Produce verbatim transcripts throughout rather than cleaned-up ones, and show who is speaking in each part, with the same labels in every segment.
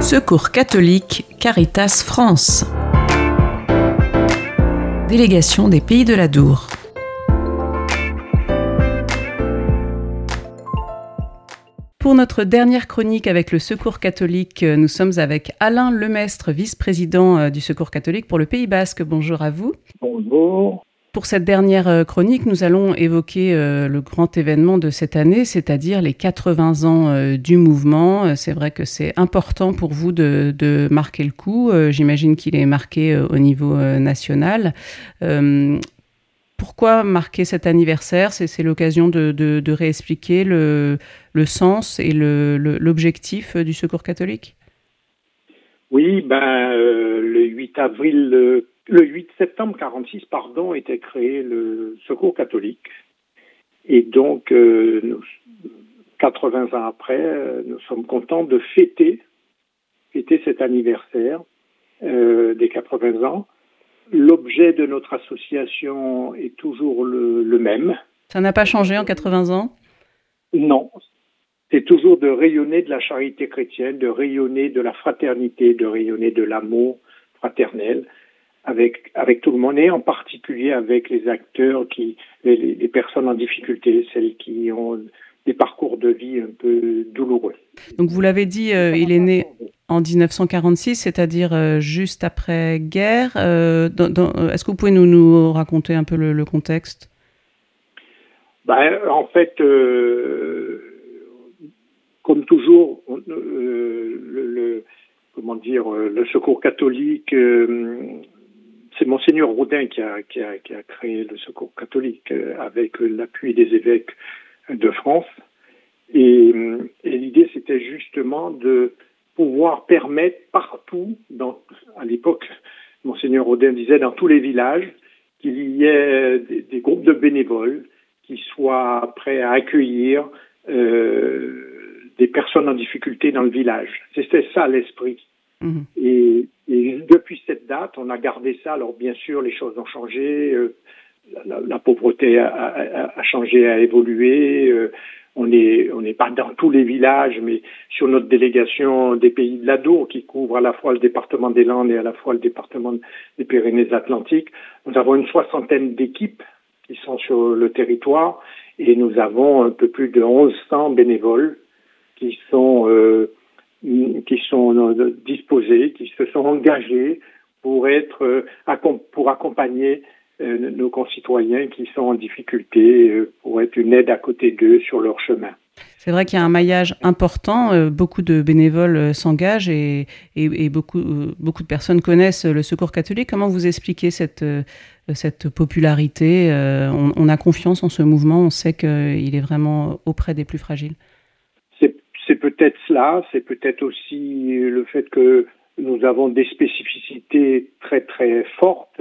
Speaker 1: Secours catholique, Caritas France. Délégation des Pays de l'Adour. Pour notre dernière chronique avec le Secours catholique, nous sommes avec Alain Lemestre, vice-président du Secours catholique pour le Pays basque. Bonjour à vous.
Speaker 2: Bonjour.
Speaker 1: Pour cette dernière chronique, nous allons évoquer euh, le grand événement de cette année, c'est-à-dire les quatre-vingts ans euh, du mouvement. C'est vrai que c'est important pour vous de, de marquer le coup. Euh, j'imagine qu'il est marqué euh, au niveau euh, national. Euh, pourquoi marquer cet anniversaire ? C'est, c'est l'occasion de, de, de réexpliquer le, le sens et le, le, l'objectif du Secours catholique ?
Speaker 2: Oui, ben, euh, le huit avril... Euh... Le huit septembre quarante-six, pardon, était créé le Secours catholique. Et donc, euh, nous, quatre-vingts ans après, euh, nous sommes contents de fêter, fêter cet anniversaire euh, des quatre-vingts ans. L'objet de notre association est toujours le, le même.
Speaker 1: Ça n'a pas changé en quatre-vingts ans ?
Speaker 2: Non. C'est toujours de rayonner de la charité chrétienne, de rayonner de la fraternité, de rayonner de l'amour fraternel. Avec, avec tout le monde, et en particulier avec les acteurs, qui, les, les personnes en difficulté, celles qui ont des parcours de vie un peu douloureux.
Speaker 1: Donc vous l'avez dit, euh, il est né en dix-neuf cent quarante-six, c'est-à-dire euh, juste après-guerre. Euh, dans, dans, est-ce que vous pouvez nous, nous raconter un peu le, le contexte ?
Speaker 2: Ben, en fait, euh, comme toujours, on, euh, le, le, comment dire, le Secours catholique... Euh, C'est Monseigneur Rodin qui a, qui, a, qui a créé le Secours catholique euh, avec l'appui des évêques de France. Et, et l'idée, c'était justement de pouvoir permettre partout, dans, à l'époque, Monseigneur Rodin disait dans tous les villages, qu'il y ait des, des groupes de bénévoles qui soient prêts à accueillir euh, des personnes en difficulté dans le village. C'était ça l'esprit. Mmh. Et, et depuis cette date, on a gardé ça. Alors bien sûr, les choses ont changé, euh, la, la pauvreté a, a, a changé, a évolué. Euh, on est, on n'est pas dans tous les villages, mais sur notre délégation des Pays de l'Adour, qui couvre à la fois le département des Landes et à la fois le département des Pyrénées-Atlantiques, nous avons une soixantaine d'équipes qui sont sur le territoire, et nous avons un peu plus de mille cents bénévoles qui sont euh, qui sont disposés, qui se sont engagés pour être pour accompagner nos concitoyens qui sont en difficulté, pour être une aide à côté d'eux sur leur chemin.
Speaker 1: C'est vrai qu'il y a un maillage important, beaucoup de bénévoles s'engagent et, et, et beaucoup, beaucoup de personnes connaissent le Secours catholique. Comment vous expliquez cette, cette popularité ? on, on a confiance en ce mouvement, on sait qu'il est vraiment auprès des plus fragiles.
Speaker 2: C'est C'est peut-être cela, c'est peut-être aussi le fait que nous avons des spécificités très très fortes.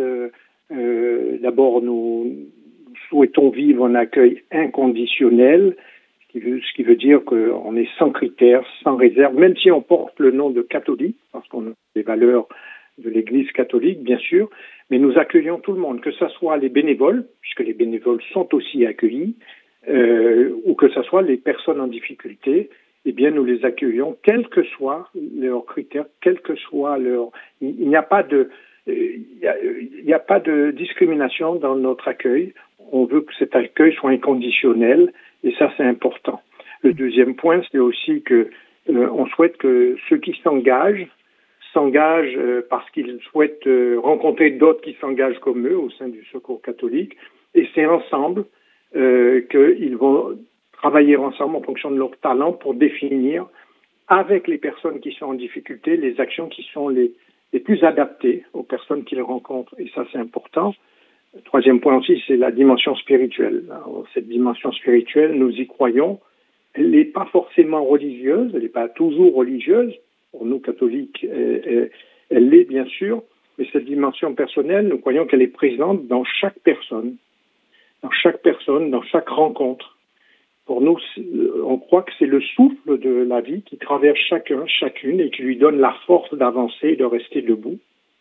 Speaker 2: Euh, d'abord, nous souhaitons vivre un accueil inconditionnel, ce qui veut, ce qui veut dire qu'on est sans critères, sans réserve, même si on porte le nom de catholique, parce qu'on a des valeurs de l'Église catholique, bien sûr, mais nous accueillons tout le monde, que ce soit les bénévoles, puisque les bénévoles sont aussi accueillis, euh, ou que ce soit les personnes en difficulté. Eh bien, nous les accueillons, quels que soient leurs critères, quels que soient leurs... Il n'y a pas de, il y a, il n'y a pas de discrimination dans notre accueil. On veut que cet accueil soit inconditionnel, et ça, c'est important. Le deuxième point, c'est aussi que euh, on souhaite que ceux qui s'engagent s'engagent euh, parce qu'ils souhaitent euh, rencontrer d'autres qui s'engagent comme eux au sein du Secours catholique, et c'est ensemble euh, qu'ils vont travailler ensemble en fonction de leur talent pour définir avec les personnes qui sont en difficulté les actions qui sont les, les plus adaptées aux personnes qu'ils rencontrent. Et ça, c'est important. Le troisième point aussi, c'est la dimension spirituelle. Alors, cette dimension spirituelle, nous y croyons. Elle n'est pas forcément religieuse, elle n'est pas toujours religieuse. Pour nous, catholiques, elle, elle l'est bien sûr. Mais cette dimension personnelle, nous croyons qu'elle est présente dans chaque personne, dans chaque personne, dans chaque rencontre. Pour nous, on croit que c'est le souffle de la vie qui traverse chacun, chacune, et qui lui donne la force d'avancer et de rester debout.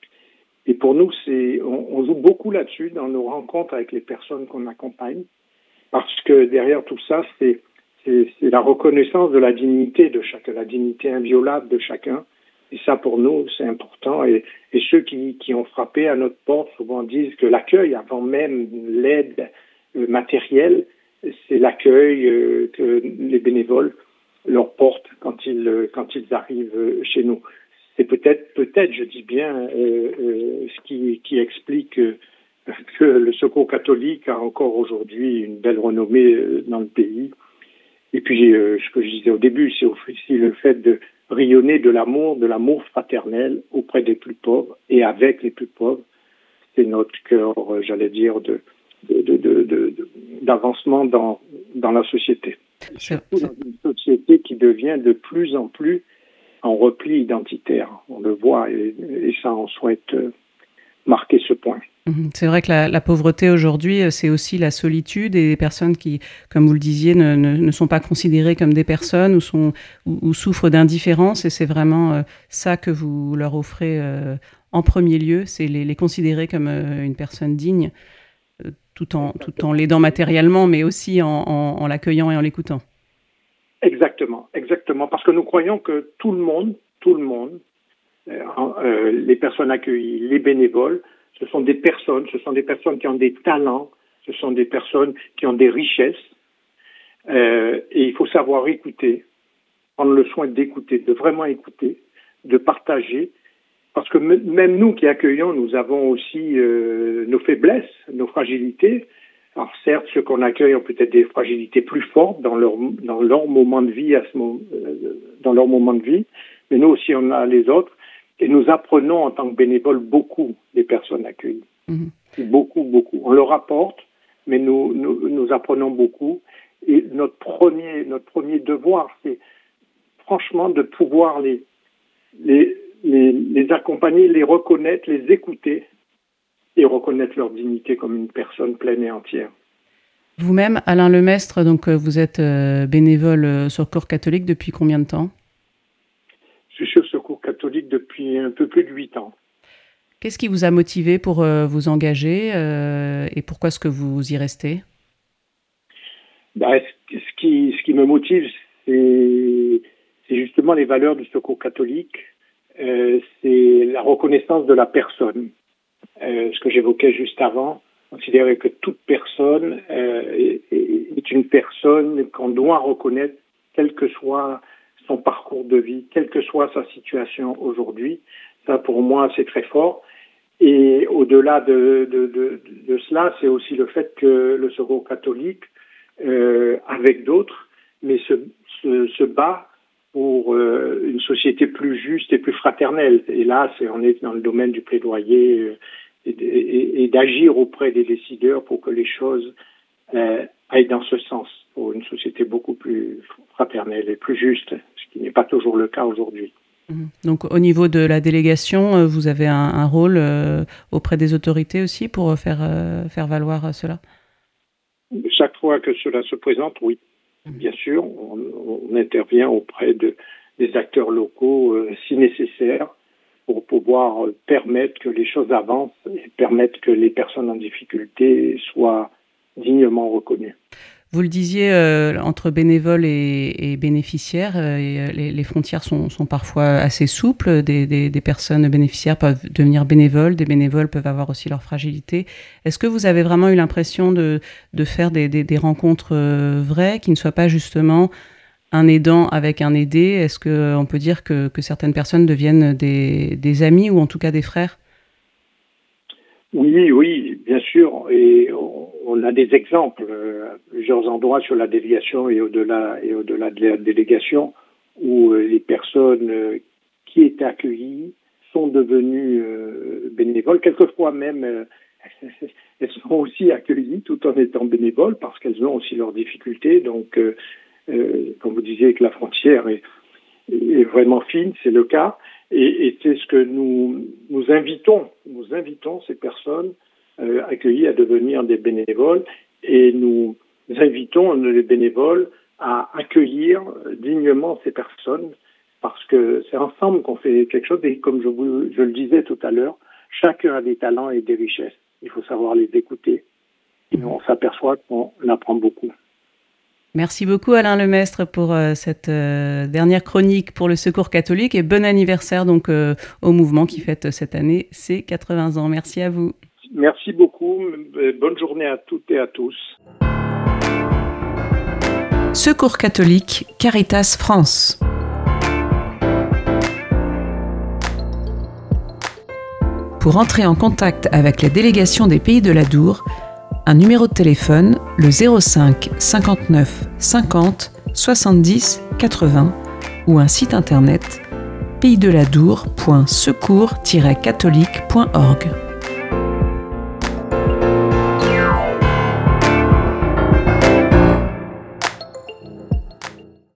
Speaker 2: Et pour nous, c'est, on, on joue beaucoup là-dessus dans nos rencontres avec les personnes qu'on accompagne, parce que derrière tout ça, c'est, c'est, c'est la reconnaissance de la dignité de chacun, la dignité inviolable de chacun, Et ça, pour nous, c'est important. Et, et ceux qui, qui ont frappé à notre porte souvent disent que l'accueil, avant même l'aide euh, matérielle, c'est l'accueil euh, que les bénévoles leur portent quand ils, euh, quand ils arrivent euh, chez nous. C'est peut-être, peut-être, je dis bien, euh, euh, ce qui, qui explique euh, que le Secours catholique a encore aujourd'hui une belle renommée euh, dans le pays. Et puis, euh, ce que je disais au début, c'est aussi le fait de rayonner de l'amour, de l'amour fraternel auprès des plus pauvres et avec les plus pauvres. C'est notre cœur, euh, j'allais dire, de, de, de, de, de, d'avancement dans, dans la société. Surtout dans une société qui devient de plus en plus en repli identitaire. On le voit et, et ça, on souhaite euh, marquer ce point.
Speaker 1: C'est vrai que la, la pauvreté aujourd'hui, c'est aussi la solitude et des personnes qui, comme vous le disiez, ne, ne, ne sont pas considérées comme des personnes ou, sont, ou, ou souffrent d'indifférence. Et c'est vraiment euh, ça que vous leur offrez euh, en premier lieu, c'est les, les considérer comme euh, une personne digne, euh, tout en, tout en l'aidant matériellement, mais aussi en, en, en l'accueillant et en l'écoutant.
Speaker 2: Exactement, exactement. Parce que nous croyons que tout le monde, tout le monde, euh, euh, les personnes accueillies, les bénévoles, ce sont des personnes, ce sont des personnes qui ont des talents, ce sont des personnes qui ont des richesses, euh, et il faut savoir écouter, prendre le soin d'écouter, de vraiment écouter, de partager, parce que m- même nous qui accueillons, nous avons aussi euh, nos faiblesses, nos fragilités. Alors certes, ceux qu'on accueille ont peut-être des fragilités plus fortes dans leur dans leur moment de vie, à ce moment, euh, dans leur moment de vie, mais nous aussi on a les autres. Et nous apprenons en tant que bénévoles beaucoup des personnes accueillies. Mmh. Beaucoup, beaucoup. On leur apporte, mais nous, nous, nous apprenons beaucoup. Et notre premier, notre premier devoir, c'est franchement de pouvoir les, les, les, les accompagner, les reconnaître, les écouter et reconnaître leur dignité comme une personne pleine et entière.
Speaker 1: Vous-même, Alain Lemestre, donc vous êtes bénévole au Secours catholique depuis combien de temps ?
Speaker 2: Je suis au Secours catholique depuis un peu plus de huit ans.
Speaker 1: Qu'est-ce qui vous a motivé pour euh, vous engager euh, et pourquoi est-ce que vous y restez ?
Speaker 2: Ben, ce, qui, ce qui me motive, c'est, c'est justement les valeurs du Secours catholique. Euh, c'est la reconnaissance de la personne. Euh, ce que j'évoquais juste avant, considérer que toute personne euh, est, est une personne qu'on doit reconnaître, quel que soit son parcours de vie, quelle que soit sa situation aujourd'hui. Ça, pour moi, c'est très fort. Et au-delà de, de, de, de cela, c'est aussi le fait que le Secours catholique, euh, avec d'autres, mais se, se, se bat pour euh, une société plus juste et plus fraternelle. Et là, c'est, on est dans le domaine du plaidoyer euh, et, et, et d'agir auprès des décideurs pour que les choses euh, aillent dans ce sens, pour une société beaucoup plus fraternelle et plus juste, ce qui n'est pas toujours le cas aujourd'hui.
Speaker 1: Donc au niveau de la délégation, vous avez un, un rôle euh, auprès des autorités aussi pour faire, euh, faire valoir cela ?
Speaker 2: Chaque fois que cela se présente, oui. Bien sûr, on, on intervient auprès de, des acteurs locaux euh, si nécessaire pour pouvoir permettre que les choses avancent et permettre que les personnes en difficulté soient dignement reconnues.
Speaker 1: Vous le disiez, euh, entre bénévoles et, et bénéficiaires, euh, et les, les frontières sont, sont parfois assez souples. Des, des, des personnes bénéficiaires peuvent devenir bénévoles, des bénévoles peuvent avoir aussi leur fragilité. Est-ce que vous avez vraiment eu l'impression de, de faire des, des, des rencontres euh, vraies, qui ne soient pas justement un aidant avec un aidé ? Est-ce qu'on peut dire que, que certaines personnes deviennent des, des amis ou en tout cas des frères ?
Speaker 2: Oui, oui, bien sûr. Et on, on a des exemples euh, à plusieurs endroits sur la délégation et au-delà et au-delà de la délégation où euh, les personnes euh, qui étaient accueillies sont devenues euh, bénévoles. Quelquefois même, euh, elles sont aussi accueillies tout en étant bénévoles parce qu'elles ont aussi leurs difficultés. Donc, euh, euh, comme vous disiez que la frontière est, est vraiment fine, c'est le cas. Et, et c'est ce que nous, nous invitons, nous invitons ces personnes euh, accueillies à devenir des bénévoles et nous invitons les bénévoles à accueillir dignement ces personnes parce que c'est ensemble qu'on fait quelque chose et comme je, vous, je le disais tout à l'heure, chacun a des talents et des richesses. Il faut savoir les écouter et on s'aperçoit qu'on apprend beaucoup.
Speaker 1: Merci beaucoup Alain Lemestre pour euh, cette euh, dernière chronique pour le Secours catholique et bon anniversaire donc euh, au mouvement qui fête cette année ses quatre-vingts ans. Merci à vous.
Speaker 2: Merci beaucoup. Bonne journée à toutes et à tous.
Speaker 1: Secours catholique, Caritas France. Pour entrer en contact avec la délégation des Pays de l'Adour, un numéro de téléphone, le zéro cinq cinquante-neuf cinquante soixante-dix quatre-vingts ou un site internet pays de ladour point secours tiret catholique point org.